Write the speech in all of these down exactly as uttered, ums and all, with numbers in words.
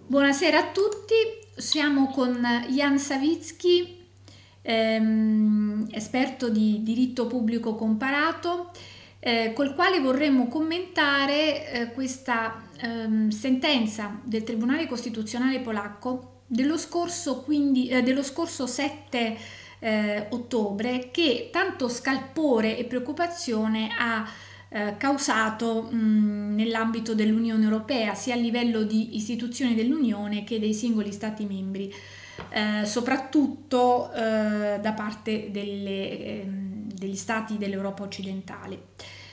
Buonasera a tutti, siamo con Jan Sawicki, ehm, esperto di diritto pubblico comparato, eh, col quale vorremmo commentare eh, questa ehm, sentenza del Tribunale Costituzionale polacco dello scorso, quindi, eh, dello scorso sette eh, ottobre, che tanto scalpore e preoccupazione ha eh, causato mh, nell'ambito dell'Unione Europea, sia a livello di istituzioni dell'Unione che dei singoli Stati membri, eh, soprattutto eh, da parte delle, ehm, degli Stati dell'Europa occidentale.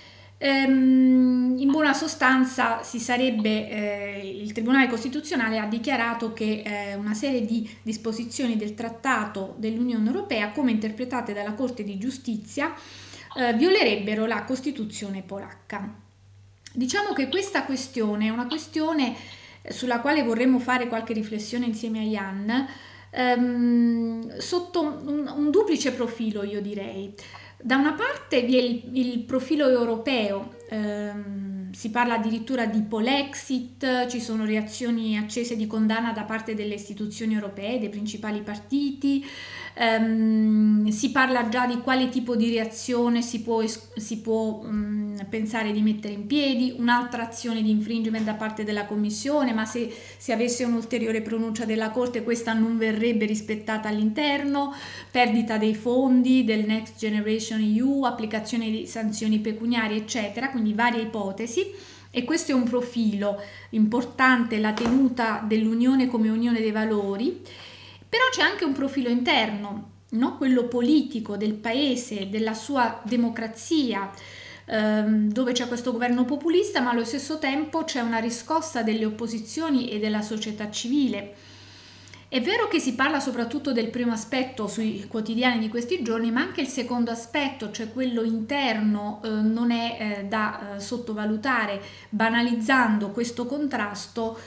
Ehm, in buona sostanza si sarebbe, eh, il Tribunale Costituzionale ha dichiarato che eh, una serie di disposizioni del Trattato dell'Unione Europea, come interpretate dalla Corte di Giustizia, eh, violerebbero la Costituzione polacca. Diciamo che questa questione è una questione sulla quale vorremmo fare qualche riflessione insieme a Jan, ehm, sotto un, un duplice profilo, io direi. Da una parte vi è il, il profilo europeo, ehm, si parla addirittura di Polexit, ci sono reazioni accese di condanna da parte delle istituzioni europee, dei principali partiti, ehm, si parla già di quale tipo di reazione si può, si può mh, pensare di mettere in piedi, un'altra azione di infringement da parte della Commissione, ma se si avesse un'ulteriore pronuncia della Corte questa non verrebbe rispettata all'interno, perdita dei fondi del Next Generation E U, applicazione di sanzioni pecuniarie, eccetera, quindi varie ipotesi. E questo è un profilo importante, la tenuta dell'Unione come Unione dei valori, però c'è anche un profilo interno, no? Quello politico del paese, della sua democrazia, ehm, dove c'è questo governo populista, ma allo stesso tempo c'è una riscossa delle opposizioni e della società civile. È vero che si parla soprattutto del primo aspetto sui quotidiani di questi giorni, ma anche il secondo aspetto, cioè quello interno, eh, non è eh, da eh, sottovalutare, banalizzando questo contrasto,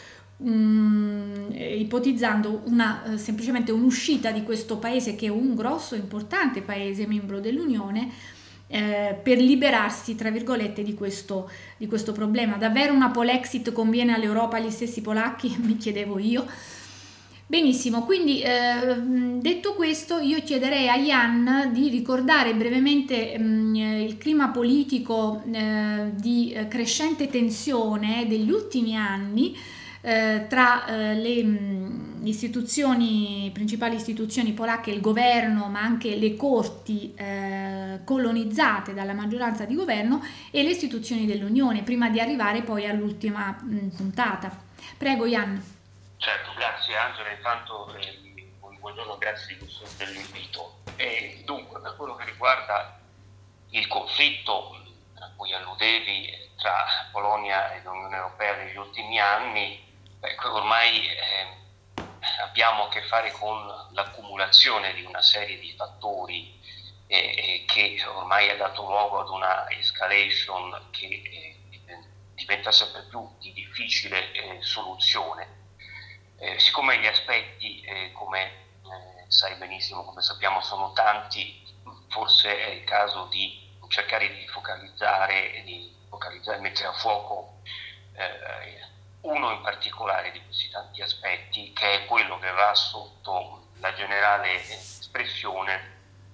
mh, ipotizzando una, eh, semplicemente un'uscita di questo paese, che è un grosso, importante paese membro dell'Unione, eh, per liberarsi, tra virgolette, di questo, di questo problema. Davvero una Polexit conviene all'Europa, agli stessi polacchi? Mi chiedevo io. Benissimo, quindi eh, detto questo io chiederei a Jan di ricordare brevemente mh, il clima politico eh, di eh, crescente tensione degli ultimi anni eh, tra eh, le mh, istituzioni, principali istituzioni polacche, il governo, ma anche le corti eh, colonizzate dalla maggioranza di governo e le istituzioni dell'Unione, prima di arrivare poi all'ultima mh, puntata. Prego Jan. Certo, grazie Angela, intanto eh, buongiorno, grazie dell'invito. E dunque, per quello che riguarda il conflitto a cui alludevi tra Polonia e l'Unione Europea negli ultimi anni, beh, ormai eh, abbiamo a che fare con l'accumulazione di una serie di fattori eh, che ormai ha dato luogo ad una escalation che eh, diventa sempre più di difficile eh, soluzione. Eh, siccome gli aspetti, eh, come eh, sai benissimo, come sappiamo, sono tanti, forse è il caso di cercare di focalizzare, di focalizzare, mettere a fuoco eh, uno in particolare di questi tanti aspetti, che è quello che va sotto la generale espressione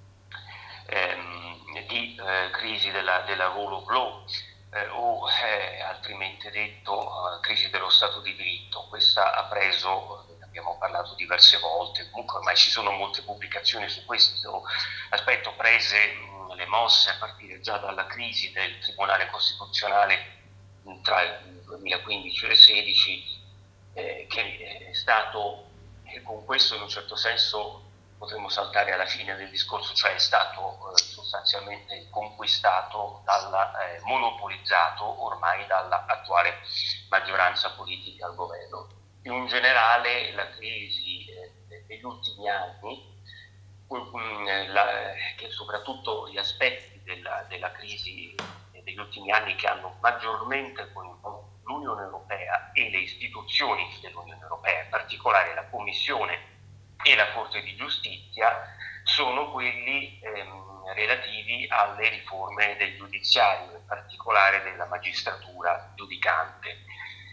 ehm, di eh, crisi della, della rule of law, Eh, o eh, altrimenti detto eh, crisi dello Stato di diritto. Questa ha preso, ne abbiamo parlato diverse volte, comunque ormai ci sono molte pubblicazioni su questo aspetto, prese mh, le mosse a partire già dalla crisi del Tribunale Costituzionale mh, tra il duemilaquindici e il duemilasedici, eh, che è stato, e con questo in un certo senso potremmo saltare alla fine del discorso, cioè è stato eh, sostanzialmente conquistato, dalla, eh, monopolizzato ormai dall'attuale maggioranza politica al governo. Più in generale la crisi eh, degli ultimi anni, mh, la, che soprattutto gli aspetti della, della crisi degli ultimi anni che hanno maggiormente coinvolto l'Unione Europea e le istituzioni dell'Unione Europea, in particolare la Commissione e la Corte di Giustizia, sono quelli ehm, relativi alle riforme del giudiziario, in particolare della magistratura giudicante.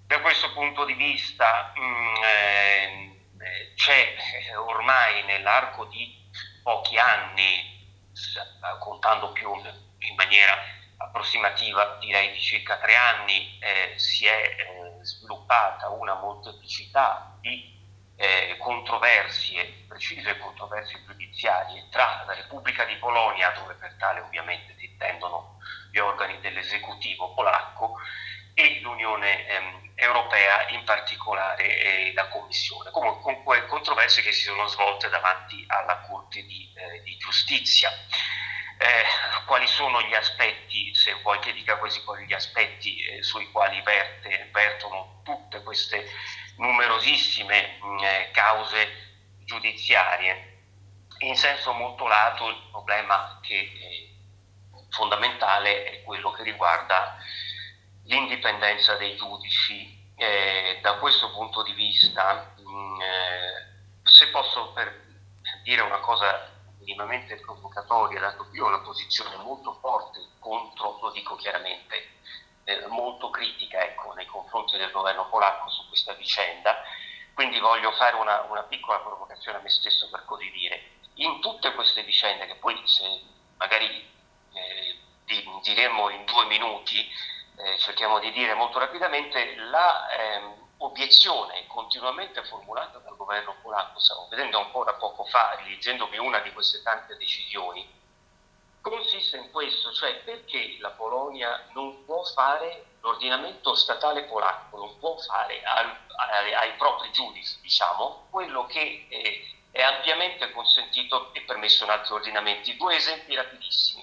Da questo punto di vista mh, eh, c'è ormai nell'arco di pochi anni, contando più in maniera approssimativa, direi di circa tre anni, eh, si è eh, sviluppata una molteplicità di eh, controversie, precise controversie giudiziarie tra la Repubblica di Polonia, dove per tale ovviamente si intendono gli organi dell'esecutivo polacco, e l'Unione ehm, Europea, in particolare eh, la Commissione, comunque con controversie che si sono svolte davanti alla Corte di, eh, di Giustizia. Eh, quali sono gli aspetti, se vuoi che dica questi, quali gli aspetti eh, sui quali verte, vertono tutte queste numerosissime mh, eh, cause giudiziarie? In senso molto lato il problema che eh, fondamentale è quello che riguarda l'indipendenza dei giudici. Eh, da questo punto di vista, mh, eh, se posso per dire una cosa minimamente provocatoria, dato che io ho una posizione molto forte contro, lo dico chiaramente, eh, molto critica, ecco, nei confronti del governo polacco su questa vicenda, quindi voglio fare una, una piccola provocazione a me stesso, per così dire. In tutte queste vicende, che poi se magari eh, diremmo in due minuti, eh, cerchiamo di dire molto rapidamente, la ehm, obiezione continuamente formulata dal governo polacco, stavo vedendo ancora poco fa, leggendomi una di queste tante decisioni, consiste in questo, cioè perché la Polonia non può fare, l'ordinamento statale polacco non può fare al, ai, ai propri giudici, diciamo, quello che eh, è ampiamente consentito e permesso in altri ordinamenti. Due esempi rapidissimi.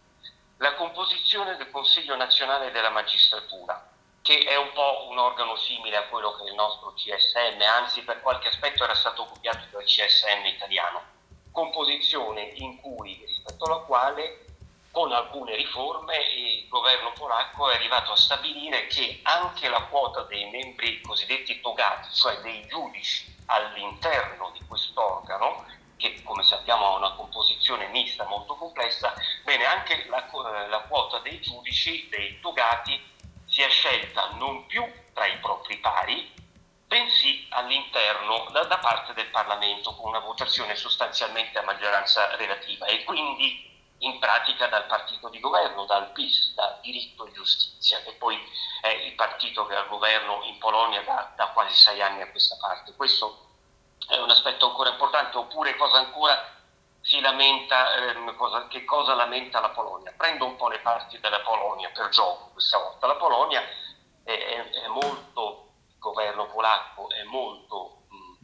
La composizione del Consiglio Nazionale della Magistratura, che è un po' un organo simile a quello che è il nostro C S M, anzi per qualche aspetto era stato copiato dal C S M italiano, composizione in cui, rispetto alla quale, con alcune riforme, il governo polacco è arrivato a stabilire che anche la quota dei membri cosiddetti togati, cioè dei giudici all'interno di quest'organo, che come sappiamo ha una composizione mista molto complessa, bene, anche la, la quota dei giudici, dei togati, sia scelta non più tra i propri pari, bensì all'interno da, da parte del Parlamento, con una votazione sostanzialmente a maggioranza relativa, e quindi in pratica dal partito di governo, dal P I S, da Diritto e Giustizia, che poi è il partito che è al governo in Polonia da, da quasi sei anni a questa parte. Questo è un aspetto ancora importante. Oppure, cosa ancora si lamenta, ehm, cosa, che cosa lamenta la Polonia? Prendo un po' le parti della Polonia per gioco questa volta. La Polonia è, è, è molto, il governo polacco è molto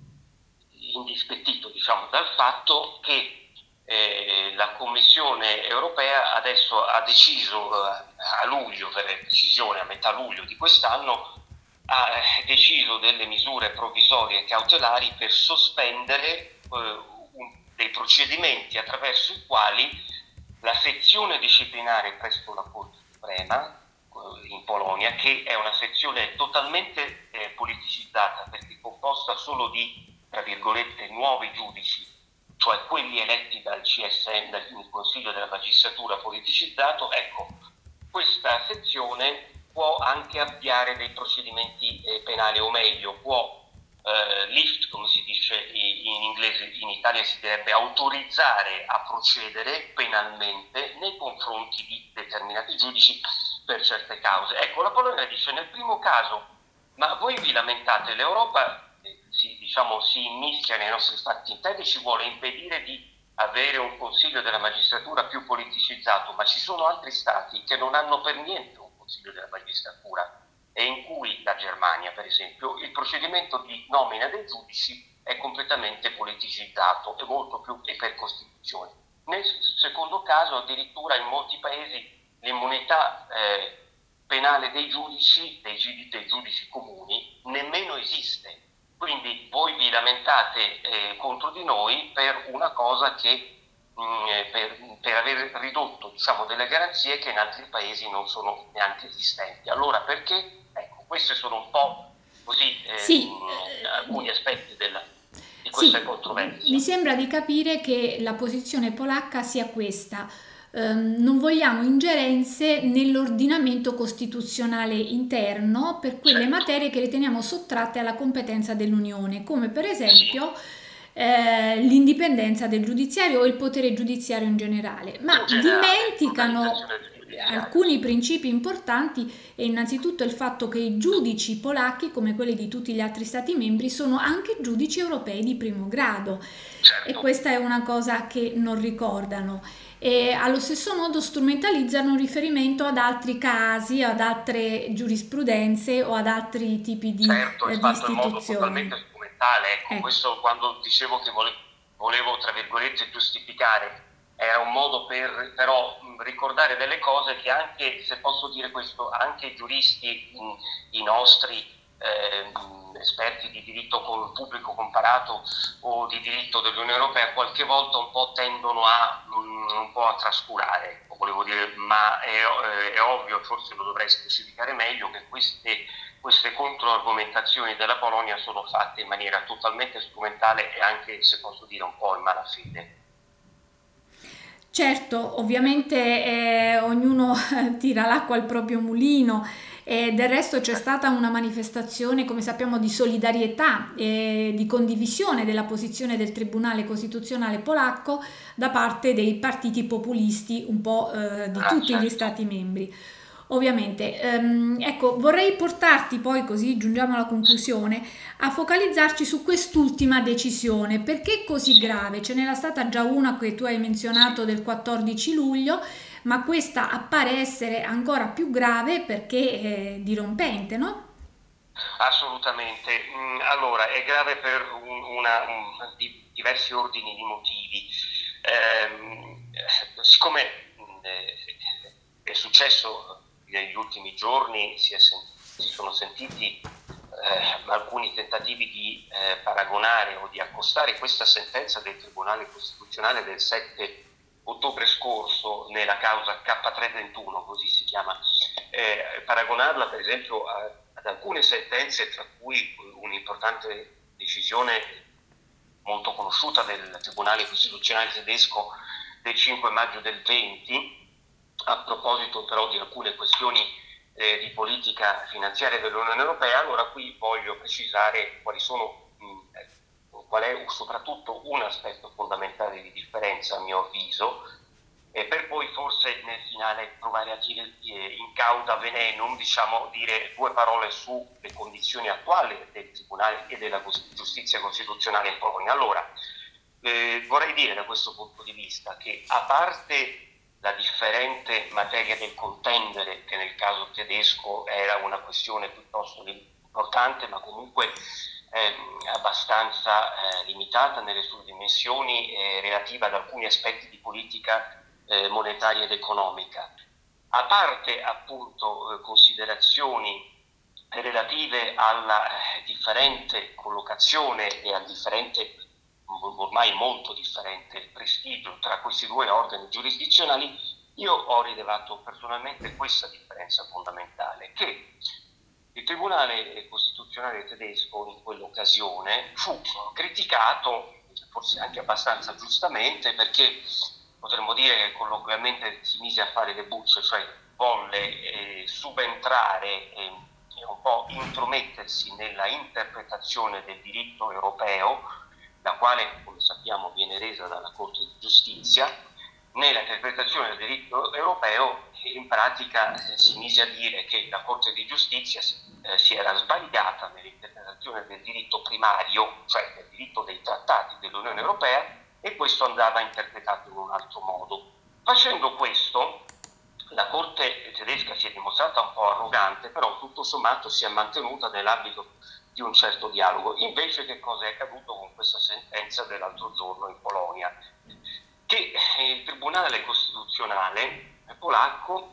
mh, indispettito, diciamo, dal fatto che eh, la Commissione europea adesso ha deciso eh, a luglio, per decisione a metà luglio di quest'anno, ha deciso delle misure provvisorie e cautelari per sospendere eh, un, dei procedimenti attraverso i quali la sezione disciplinare presso la Corte Suprema eh, in Polonia, che è una sezione totalmente eh, politicizzata perché composta solo di, tra virgolette, nuovi giudici, cioè quelli eletti dal C S M, dal Consiglio della Magistratura politicizzato, ecco, questa sezione può anche avviare dei procedimenti eh, penali, o meglio, può eh, lift, come si dice in inglese, in Italia si direbbe autorizzare a procedere penalmente nei confronti di determinati giudici per certe cause. Ecco, la Polonia dice nel primo caso, ma voi vi lamentate, l'Europa eh, si, diciamo, si immischia nei nostri fatti interni, ci vuole impedire di avere un Consiglio della Magistratura più politicizzato, ma ci sono altri stati che non hanno per niente un Consiglio della Magistratura, e in cui, la Germania per esempio, il procedimento di nomina dei giudici è completamente politicizzato e molto più e per Costituzione. Nel secondo caso, addirittura in molti paesi l'immunità eh, penale dei giudici, dei, dei giudici comuni, nemmeno esiste. Quindi voi vi lamentate eh, contro di noi per una cosa che mh, per, per aver ridotto, diciamo, delle garanzie che in altri paesi non sono neanche esistenti. Allora perché? Ecco, queste sono un po' così eh, Sì, mh, alcuni aspetti della, di questa sì, controversia. mi sembra di capire che la posizione polacca sia questa. ehm, non vogliamo ingerenze nell'ordinamento costituzionale interno per quelle certo, materie che riteniamo sottratte alla competenza dell'Unione, come per sì, esempio eh, l'indipendenza del giudiziario o il potere giudiziario in generale, ma in generale, dimenticano l'organizzazione del giudiziario, alcuni sì. principi importanti e innanzitutto il fatto che i giudici polacchi, come quelli di tutti gli altri stati membri, sono anche giudici europei di primo grado e Certo. questa è una cosa che non ricordano. E allo stesso modo strumentalizzano in riferimento ad altri casi, ad altre giurisprudenze o ad altri tipi di, Certo, è eh, di fatto in modo totalmente istituzioni. strumentale, ecco, Ecco. questo quando dicevo che vole- volevo, tra virgolette, giustificare, era un modo per però mh, ricordare delle cose che anche, se posso dire questo, anche i giuristi, mh, i nostri eh, mh, esperti di diritto com- pubblico comparato o di diritto dell'Unione Europea, qualche volta un po' tendono a, mh, un po' a trascurare, ecco, volevo dire, ma è, eh, è ovvio, forse lo dovrei specificare meglio, che queste queste controargomentazioni della Polonia sono fatte in maniera totalmente strumentale e anche, se posso dire, un po' in malafede. Certo, ovviamente eh, ognuno tira l'acqua al proprio mulino e del resto c'è Certo. stata una manifestazione, come sappiamo, di solidarietà e di condivisione della posizione del Tribunale Costituzionale polacco da parte dei partiti populisti un po' eh, di Ah, tutti gli certo. Stati membri. Ovviamente, ehm, ecco, vorrei portarti poi, così giungiamo alla conclusione, a focalizzarci su quest'ultima decisione. Perché così Sì, grave? Ce n'era stata già una che tu hai sì. menzionato del quattordici luglio, ma questa appare essere ancora più grave perché è dirompente, no? Assolutamente. Mm, Allora, è grave per un- una, un- di- diversi ordini di motivi. Ehm, eh, siccome mm, eh, è successo negli ultimi giorni, si, è sen- si sono sentiti eh, alcuni tentativi di eh, paragonare o di accostare questa sentenza del Tribunale Costituzionale del sette ottobre scorso nella causa K trecentoventuno, così si chiama, eh, paragonarla per esempio a, ad alcune sentenze, tra cui un'importante decisione molto conosciuta del Tribunale Costituzionale tedesco del cinque maggio del venti, a proposito però di alcune questioni eh, di politica finanziaria dell'Unione Europea. Allora qui voglio precisare quali sono, mh, qual è soprattutto un aspetto fondamentale di differenza a mio avviso, e per poi forse nel finale provare a dire eh, in cauda venenum, diciamo, dire due parole sulle condizioni attuali del Tribunale e della giustizia costituzionale in Polonia. Allora, eh, vorrei dire da questo punto di vista che, a parte la differente materia del contendere, che nel caso tedesco era una questione piuttosto importante, ma comunque ehm, abbastanza eh, limitata nelle sue dimensioni, eh, relativa ad alcuni aspetti di politica eh, monetaria ed economica. A parte appunto eh, considerazioni relative alla eh, differente collocazione e al differente, ormai molto differente prestigio tra questi due organi giurisdizionali, io ho rilevato personalmente questa differenza fondamentale, che il Tribunale Costituzionale tedesco in quell'occasione fu criticato, forse anche abbastanza giustamente, perché potremmo dire che colloquialmente si mise a fare le bucce, cioè volle eh, subentrare e eh, un po' intromettersi nella interpretazione del diritto europeo, la quale, come sappiamo, viene resa dalla Corte di Giustizia. Nella interpretazione del diritto europeo in pratica eh, si mise a dire che la Corte di Giustizia eh, si era sbagliata nell'interpretazione del diritto primario, cioè del diritto dei trattati dell'Unione Europea, e questo andava interpretato in un altro modo. Facendo questo, la Corte tedesca si è dimostrata un po' arrogante, però tutto sommato si è mantenuta nell'ambito di un certo dialogo. Invece che cosa è accaduto con questa sentenza dell'altro giorno in Polonia? Che il Tribunale Costituzionale polacco,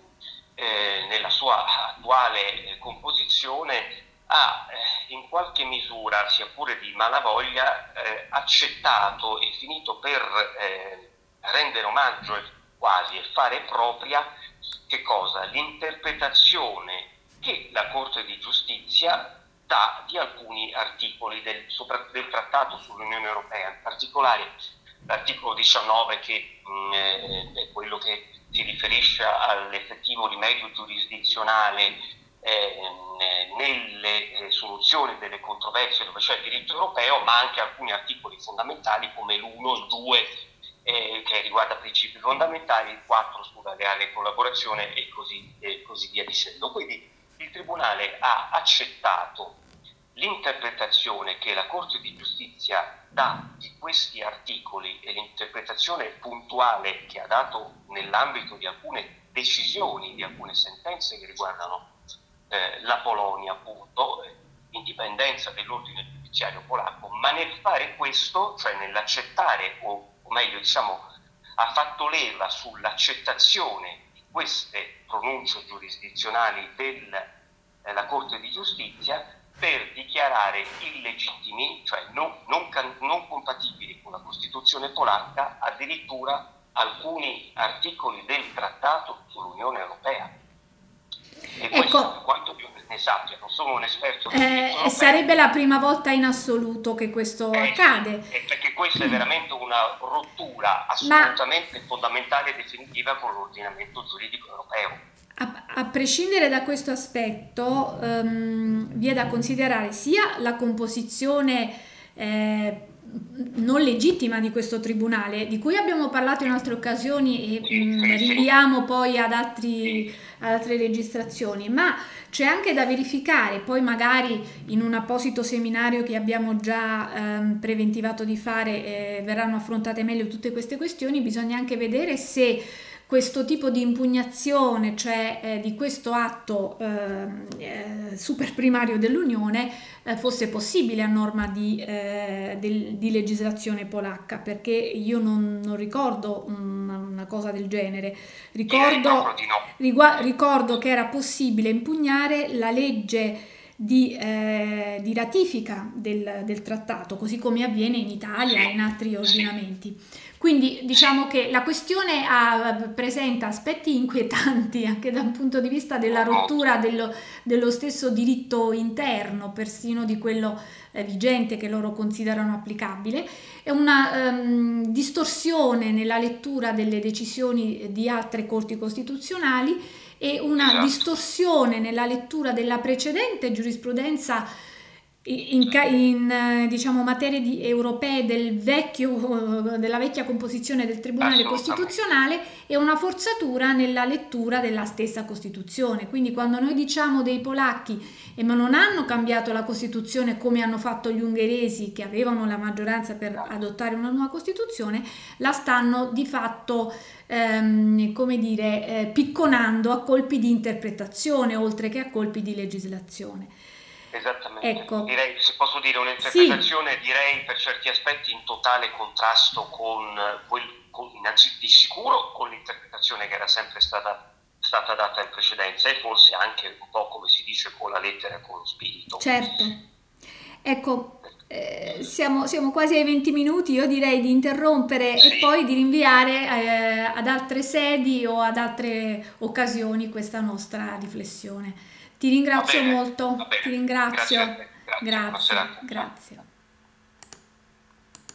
eh, nella sua attuale eh, composizione, ha eh, in qualche misura, sia pure di malavoglia, eh, accettato e finito per eh, rendere omaggio quasi e fare propria che cosa? L'interpretazione che la Corte di Giustizia dà di alcuni articoli del, sopra, del Trattato sull'Unione Europea, in particolare l'articolo diciannove che mh, è quello che si riferisce all'effettivo rimedio giurisdizionale eh, nelle eh, soluzioni delle controversie dove c'è il diritto europeo, ma anche alcuni articoli fondamentali come l'uno, il due, eh, che riguarda principi fondamentali, il quattro sulla leale collaborazione e così, e così via dicendo. Quindi il Tribunale ha accettato l'interpretazione che la Corte di Giustizia dà di questi articoli e l'interpretazione puntuale che ha dato nell'ambito di alcune decisioni, di alcune sentenze che riguardano eh, la Polonia, appunto, eh, indipendenza dell'ordine giudiziario polacco, ma nel fare questo, cioè nell'accettare, o, o meglio diciamo, ha fatto leva sull'accettazione di queste pronunce giurisdizionali della eh, Corte di Giustizia per dichiarare illegittimi, cioè non, non, non compatibili con la Costituzione polacca, addirittura alcuni articoli del Trattato sull'Unione Europea. E Ecco, questo, per quanto io ne sappia, non sono un esperto di diritto europeo, sarebbe la prima volta in assoluto che questo eh, accade. Sì, perché questa è veramente una rottura assolutamente Ma... fondamentale e definitiva con l'ordinamento giuridico europeo. A, a prescindere da questo aspetto, um, vi è da considerare sia la composizione eh, non legittima di questo tribunale, di cui abbiamo parlato in altre occasioni e sì, mh, sì, rinviamo sì. poi ad, altri, ad altre registrazioni, ma c'è anche da verificare, poi magari in un apposito seminario che abbiamo già ehm, preventivato di fare eh, verranno affrontate meglio tutte queste questioni, bisogna anche vedere se questo tipo di impugnazione, cioè eh, di questo atto eh, eh, super primario dell'Unione, eh, fosse possibile a norma di, eh, del, di legislazione polacca, perché io non, non ricordo una, una cosa del genere. Ricordo, rigua- ricordo che era possibile impugnare la legge di, eh, di ratifica del, del trattato, così come avviene in Italia e in altri ordinamenti. Quindi diciamo che la questione ha, presenta aspetti inquietanti anche da un punto di vista della rottura dello, dello stesso diritto interno, persino di quello eh, vigente che loro considerano applicabile, è una um, distorsione nella lettura delle decisioni di altre corti costituzionali e una esatto. distorsione nella lettura della precedente giurisprudenza in, in diciamo, materie di, europee del vecchio, della vecchia composizione del Tribunale Costituzionale e una forzatura nella lettura della stessa Costituzione. Quindi quando noi diciamo dei polacchi eh, ma non hanno cambiato la Costituzione come hanno fatto gli ungheresi che avevano la maggioranza per adottare una nuova Costituzione, la stanno di fatto ehm, come dire, eh, picconando a colpi di interpretazione oltre che a colpi di legislazione. Esattamente, ecco. Direi, se posso dire, un'interpretazione sì. direi per certi aspetti in totale contrasto con, quel, con innanzitutto di sicuro con l'interpretazione che era sempre stata, stata data in precedenza e forse anche un po' come si dice con la lettera e con lo spirito. Certo, ecco, eh, siamo, siamo quasi ai venti minuti, io direi di interrompere sì. e poi di rinviare eh, ad altre sedi o ad altre occasioni questa nostra riflessione. Ti ringrazio molto, ti ringrazio, grazie, grazie. grazie. grazie.